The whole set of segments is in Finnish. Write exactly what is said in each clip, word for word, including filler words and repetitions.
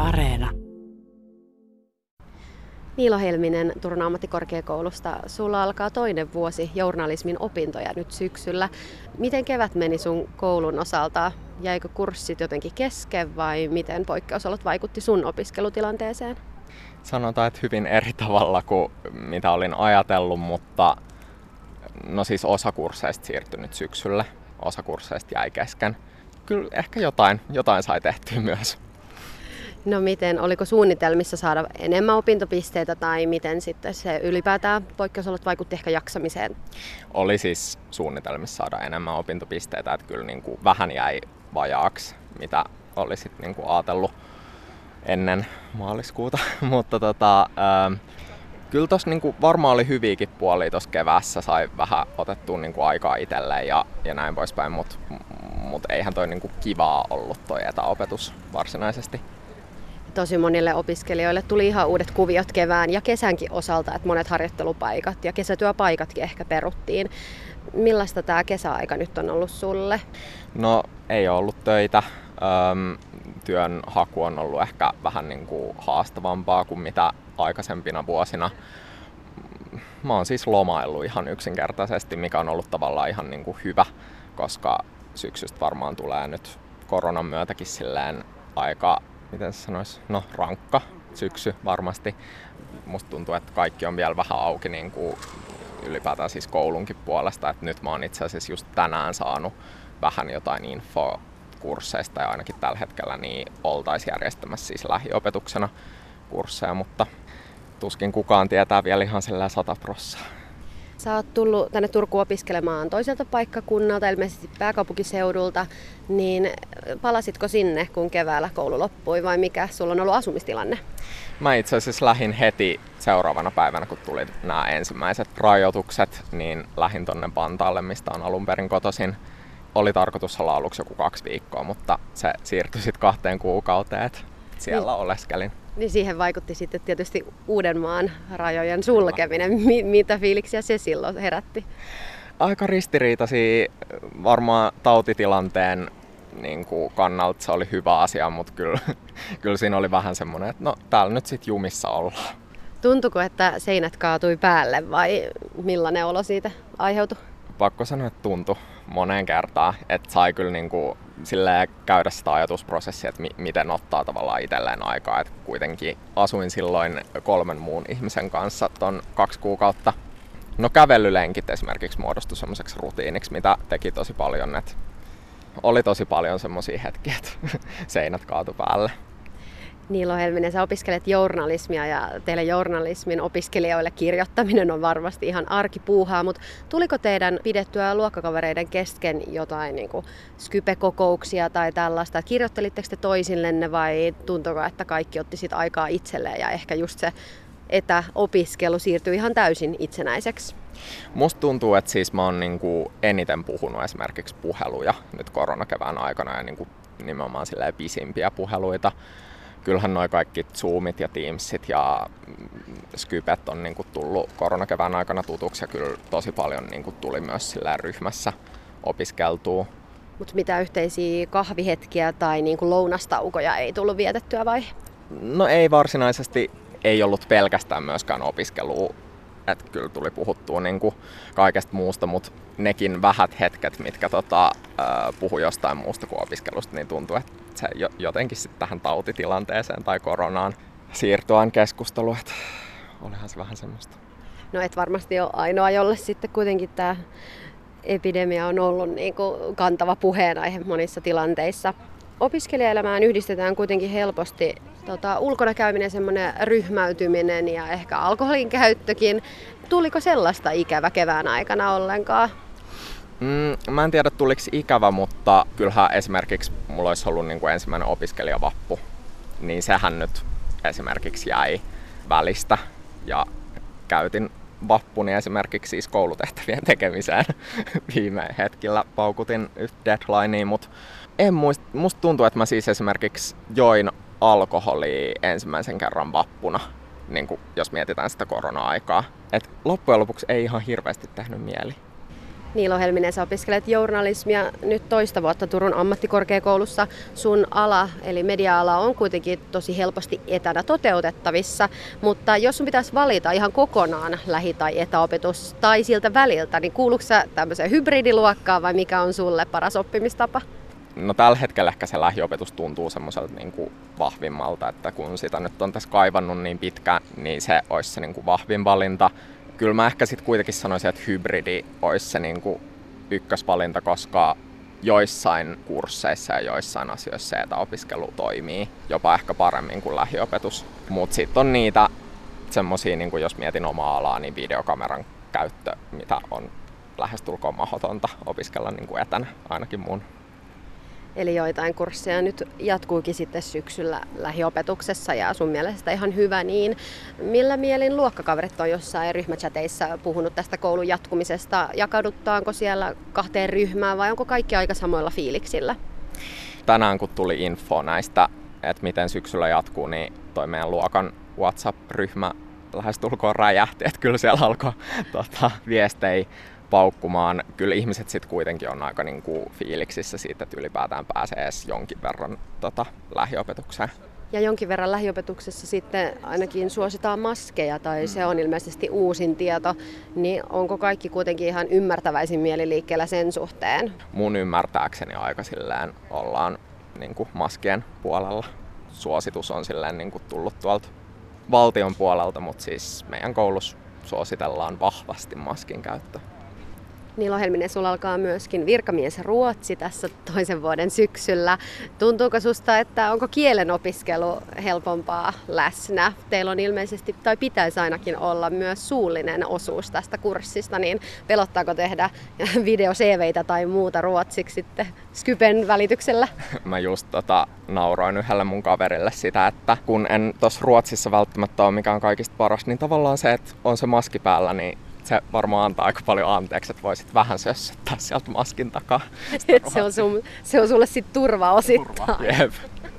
Areena. Niilo Helminen Turun ammattikorkeakoulusta. Sulla alkaa toinen vuosi journalismin opintoja nyt syksyllä. Miten kevät meni sun koulun osalta? Jäikö kurssit jotenkin kesken vai miten poikkeusolot vaikutti sun opiskelutilanteeseen? Sanotaan, että hyvin eri tavalla kuin mitä olin ajatellut, mutta no siis osa kursseista siirtyi nyt syksylle, osa kursseista jäi kesken. Kyllä ehkä jotain, jotain sai tehtyä myös. No miten, oliko suunnitelmissa saada enemmän opintopisteitä tai miten sitten se ylipäätään poikkeusolot vaikutti ehkä jaksamiseen? Oli siis suunnitelmissa saada enemmän opintopisteitä, että kyllä niin kuin vähän jäi vajaaksi, mitä oli sitten niin kuin ajatellut ennen maaliskuuta. Mutta tota, äh, kyllä tuossa niin kuin varmaan oli hyviäkin puolia tuossa keväässä, sai vähän otettua niin kuin aikaa itselleen ja, ja näin poispäin, mutta mut eihän toi niin kuin kivaa ollut toi etäopetus varsinaisesti. Tosi monille opiskelijoille tuli ihan uudet kuviot kevään ja kesänkin osalta, että monet harjoittelupaikat ja kesätyöpaikatkin ehkä peruttiin. Millaista tämä kesäaika nyt on ollut sulle? No ei ole ollut töitä. Öm, työn haku on ollut ehkä vähän niin kuin haastavampaa kuin mitä aikaisempina vuosina. Mä oon siis lomaillut ihan yksinkertaisesti, mikä on ollut tavallaan ihan niin kuin hyvä, koska syksystä varmaan tulee nyt koronan myötäkin silleen aika, miten se sanoisi, no rankka syksy varmasti. Musta tuntuu, että kaikki on vielä vähän auki niin kuin ylipäätään siis koulunkin puolesta. Et nyt mä oon itse asiassa just tänään saanut vähän jotain info kursseista ja ainakin tällä hetkellä niin oltaisiin järjestämässä siis lähiopetuksena kursseja, mutta tuskin kukaan tietää vielä ihan sillä sata prossaa. Sä oot tullut tänne Turkuun opiskelemaan toiselta paikkakunnalta, ilmeisesti pääkaupunkiseudulta, niin palasitko sinne, kun keväällä koulu loppui vai mikä sulla on ollut asumistilanne? Mä itse asiassa lähdin heti seuraavana päivänä, kun tuli nämä ensimmäiset rajoitukset, niin lähdin tonne Vantaalle, mistä on alun perin kotoisin. Oli tarkoitus olla aluksi joku kaksi viikkoa, mutta se siirtyi sitten kahteen kuukauteen, että siellä niin, oleskelin. Niin siihen vaikutti sitten tietysti Uudenmaan rajojen sulkeminen. Mitä fiiliksiä se silloin herätti? Aika ristiriitaisia varmaan tautitilanteen niin kuin kannalta se oli hyvä asia, mutta kyllä, kyllä siinä oli vähän semmoinen, että no täällä nyt sitten jumissa ollaan. Tuntuiko, että seinät kaatui päälle vai millainen olo siitä aiheutui? Pakko sanoa, että tuntui moneen kertaan, että sai kyllä niin kuin silleen käydä sitä ajatusprosessia, että mi- miten ottaa tavallaan itselleen aikaa. Et kuitenkin asuin silloin kolmen muun ihmisen kanssa ton kaksi kuukautta. No kävelylenkit esimerkiksi muodostui semmoiseksi rutiiniksi, mitä teki tosi paljon. Et oli tosi paljon semmoisia hetkiä, että seinät kaatu päälle. Niilo Helminen, sä opiskelet journalismia ja teille journalismin opiskelijoille kirjoittaminen on varmasti ihan arkipuuhaa, mutta tuliko teidän pidettyä luokkakavereiden kesken jotain niin kuin Skype-kokouksia tai tällaista? Kirjoittelitteko te toisillenne vai tuntuiko, että kaikki otti sit aikaa itselleen ja ehkä just se etäopiskelu siirtyi ihan täysin itsenäiseksi? Musta tuntuu, että siis mä oon niin kuin eniten puhunut esimerkiksi puheluja nyt koronakevään aikana ja niin kuin nimenomaan silleen pisimpiä puheluita. Kyllähän noi kaikki Zoomit ja Teamsit ja Skypet on niinku tullut koronakevään aikana tutuksi ja kyllä tosi paljon niinku tuli myös sillä ryhmässä opiskeltua. Mutta mitä yhteisiä kahvihetkiä tai niinku lounastaukoja ei tullut vietettyä vai? No ei varsinaisesti, ei ollut pelkästään myöskään opiskelua. Että kyllä tuli puhuttua niinku kaikesta muusta, mutta nekin vähät hetket, mitkä tota, äh, puhui jostain muusta kuin opiskelusta, niin tuntuu, että se jotenkin sitten tähän tautitilanteeseen tai koronaan siirtyi aina keskustelu, että olihan se vähän semmoista. No et varmasti ole ainoa, jolle sitten kuitenkin tämä epidemia on ollut niinku kantava puheenaihe monissa tilanteissa. Opiskelijaelämään yhdistetään kuitenkin helposti tota, ulkona käyminen, semmoinen ryhmäytyminen ja ehkä alkoholin käyttökin. Tuliko sellaista ikävä kevään aikana ollenkaan? Mm, mä en tiedä tuliko ikävä, mutta kyllähän esimerkiksi mulla olisi ollut niin kuin ensimmäinen opiskelijavappu, niin sehän nyt esimerkiksi jäi välistä ja käytin vappuni esimerkiksi siis koulutehtävien tekemiseen. Viime hetkellä paukutin yhtä deadlinea, mutta en muista, musta tuntuu, että mä siis esimerkiksi join alkoholia ensimmäisen kerran vappuna, niin kuin jos mietitään sitä korona-aikaa. Et loppujen lopuksi ei ihan hirveästi tehnyt mieli. Niilo Helminen, sä opiskelet journalismia nyt toista vuotta Turun ammattikorkeakoulussa. Sun ala, eli media-ala, on kuitenkin tosi helposti etänä toteutettavissa, mutta jos sun pitäisi valita ihan kokonaan lähi- tai etäopetus tai siltä väliltä, niin kuuluuko sä tämmöiseen hybridiluokkaan vai mikä on sulle paras oppimistapa? No tällä hetkellä ehkä se lähiopetus tuntuu semmoiselta niin kuin vahvimmalta, että kun sitä nyt on tässä kaivannut niin pitkään, niin se olisi se niin kuin vahvin valinta. Kyllä mä ehkä sitten kuitenkin sanoisin, että hybridi olisi se niin kuin ykkösvalinta, koska joissain kursseissa ja joissain asioissa etäopiskelu toimii jopa ehkä paremmin kuin lähiopetus. Mutta sitten on niitä semmoisia, niin kuin jos mietin omaa alaa, niin videokameran käyttö, mitä on lähestulkoon mahdotonta opiskella niin kuin etänä, ainakin mun. Eli joitain kursseja nyt jatkuukin sitten syksyllä lähiopetuksessa ja sun mielestä ihan hyvä niin. Millä mielin luokkakaverit on jossain ryhmächateissa puhunut tästä koulun jatkumisesta? Jakaudutaanko siellä kahteen ryhmään vai onko kaikki aika samoilla fiiliksillä? Tänään kun tuli info näistä, että miten syksyllä jatkuu, niin toi meidän luokan WhatsApp-ryhmä lähestulkoon räjähti. Että kyllä siellä alkoi tota, viestejä paukkumaan. Kyllä ihmiset sitten kuitenkin on aika niinku fiiliksissä siitä, että ylipäätään pääsee edes jonkin verran tota, lähiopetukseen. Ja jonkin verran lähiopetuksessa sitten ainakin suositaan maskeja, tai se on ilmeisesti uusin tieto, niin onko kaikki kuitenkin ihan ymmärtäväisin mieliliikkeellä sen suhteen? Mun ymmärtääkseni aika silleen ollaan niinku maskien puolella. Suositus on silleen niinku tullut tuolta valtion puolelta, mutta siis meidän koulussa suositellaan vahvasti maskin käyttöä. Niilo Helminen, sulla alkaa myöskin virkamies Ruotsi tässä toisen vuoden syksyllä. Tuntuuko susta, että onko kielen opiskelu helpompaa läsnä? Teillä on ilmeisesti, tai pitäisi ainakin olla myös suullinen osuus tästä kurssista, niin pelottaako tehdä video-C V:itä tai muuta ruotsiksi sitten Skypen välityksellä? Mä just tota, nauroin yhdelle mun kaverille sitä, että kun en tuossa Ruotsissa välttämättä ole mikään kaikista paras, niin tavallaan se, että on se maski päällä, niin se varmaan antaa aika paljon anteeksi, että voisit vähän sössöttää sieltä maskin takaa. se, on sun, se on sulle sitten turva osittain. Turva, jep.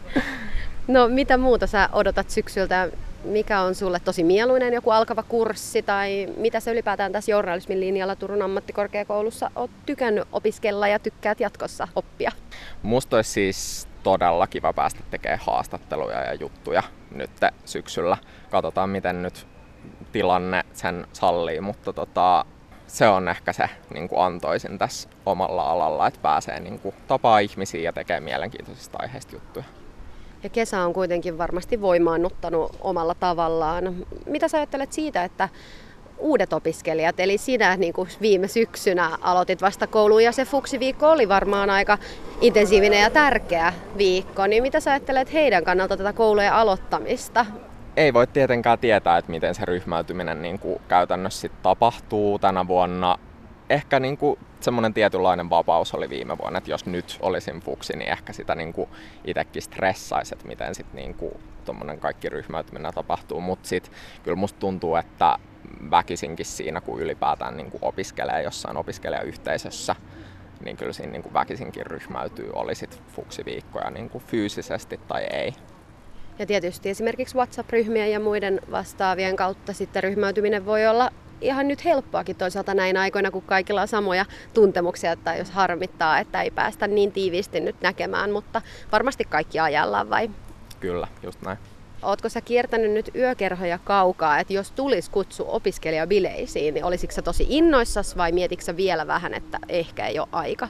No mitä muuta sä odotat syksyltä? Mikä on sulle tosi mieluinen joku alkava kurssi tai mitä sä ylipäätään tässä journalismin linjalla Turun ammattikorkeakoulussa oot tykännyt opiskella ja tykkäät jatkossa oppia? Musta olisi siis todella kiva päästä tekemään haastatteluja ja juttuja nyt syksyllä. Katsotaan miten nyt tilanne sen sallii, mutta tota, se on ehkä se niin kuin antoisin tässä omalla alalla, että pääsee niin kuin tapaa ihmisiä ja tekee mielenkiintoisista aiheista juttuja. Ja kesä on kuitenkin varmasti voimaannuttanut omalla tavallaan. Mitä sä ajattelet siitä, että uudet opiskelijat, eli sinä niin kuin viime syksynä aloitit vasta kouluun ja se fuksiviikko oli varmaan aika intensiivinen ja tärkeä viikko, niin mitä sä ajattelet heidän kannalta tätä koulujen aloittamista? Ei voi tietenkään tietää, että miten se ryhmäytyminen niin kuin käytännössä sit tapahtuu tänä vuonna. Ehkä niin kuin semmoinen tietynlainen vapaus oli viime vuonna, että jos nyt olisin fuksi, niin ehkä sitä niin kuin itsekin stressaisi, että miten sit niin kuin tommonen kaikki ryhmäytyminen tapahtuu. Mutta sitten kyllä musta tuntuu, että väkisinkin siinä, kun ylipäätään niin kuin opiskelee jossain opiskelijayhteisössä, niin kyllä siinä niin kuin väkisinkin ryhmäytyy, oli sit fuksiviikkoja niin kuin fyysisesti tai ei. Ja tietysti esimerkiksi WhatsApp-ryhmien ja muiden vastaavien kautta sitten ryhmäytyminen voi olla ihan nyt helppoakin toisaalta näin aikoina, kun kaikilla on samoja tuntemuksia, tai jos harmittaa, että ei päästä niin tiiviisti nyt näkemään, mutta varmasti kaikki ajallaan vai? Kyllä, just näin. Ootko sä kiertänyt nyt yökerhoja kaukaa, että jos tulisi kutsu opiskelijabileisiin, niin olisitko sä tosi innoissas vai mietitkö sä vielä vähän, että ehkä ei ole aika?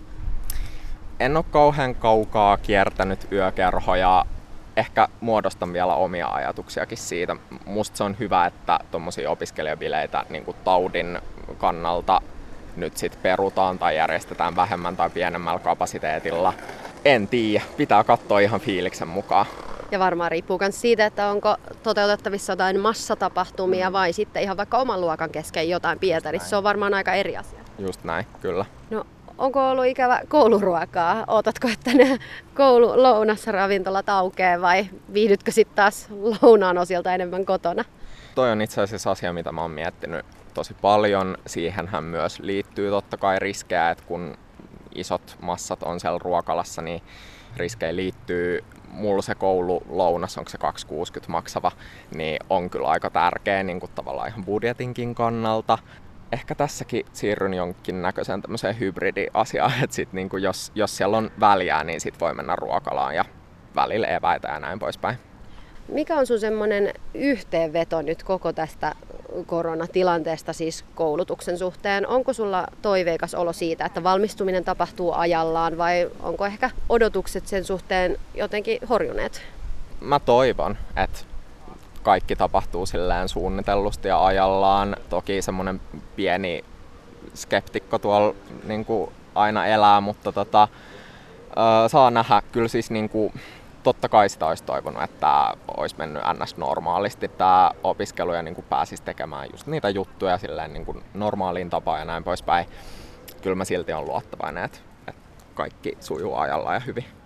En ole kauhean kaukaa kiertänyt yökerhoja. Ehkä muodostan vielä omia ajatuksiakin siitä. Musta se on hyvä, että tuommoisia opiskelijabileitä niin kuin taudin kannalta nyt sit perutaan tai järjestetään vähemmän tai pienemmällä kapasiteetilla. En tiedä, pitää katsoa ihan fiiliksen mukaan. Ja varmaan riippuu myös siitä, että onko toteutettavissa jotain massatapahtumia mm. vai sitten ihan vaikka oman luokan kesken jotain Pietarissa. Se on varmaan aika eri asia. Just näin, kyllä. No, onko ollut ikävä kouluruokaa? Ootatko, että ne koululounasravintolat aukeaa vai viihdytkö sitten taas lounaan osilta enemmän kotona? Toi on itse asiassa asia, mitä mä oon miettinyt tosi paljon. Siihenhän myös liittyy totta kai riskejä, että kun isot massat on siellä ruokalassa, niin riskejä liittyy. Mulla se koululounas, onko se kaksi kuusikymmentä maksava, niin on kyllä aika tärkeä niin kuin tavallaan ihan budjetinkin kannalta. ehkä tässäkin siirryn jonkin näköiseen tämmöiseen hybridiasiaan, että sit niinku jos, jos siellä on väliä, niin sit voi mennä ruokalaan ja välillä eväitä ja näin poispäin. Mikä on sun semmoinen yhteenveto nyt koko tästä koronatilanteesta siis koulutuksen suhteen? Onko sulla toiveikas olo siitä, että valmistuminen tapahtuu ajallaan vai onko ehkä odotukset sen suhteen jotenkin horjuneet? Mä toivon, että kaikki tapahtuu silleen suunnitellusti ja ajallaan. Toki semmoinen pieni skeptikko tuolla niin kuin aina elää, mutta tota, ö, saa nähdä. Kyllä siis niin kuin, totta kai sitä olisi toivonut, että tämä olisi mennyt ns. Normaalisti tämä opiskelu ja niin kuin pääsisi tekemään just niitä juttuja silleen niin kuin normaaliin tapaan ja näin poispäin. Kyllä mä silti on luottavainen, että, että kaikki sujuu ajalla ja hyvin.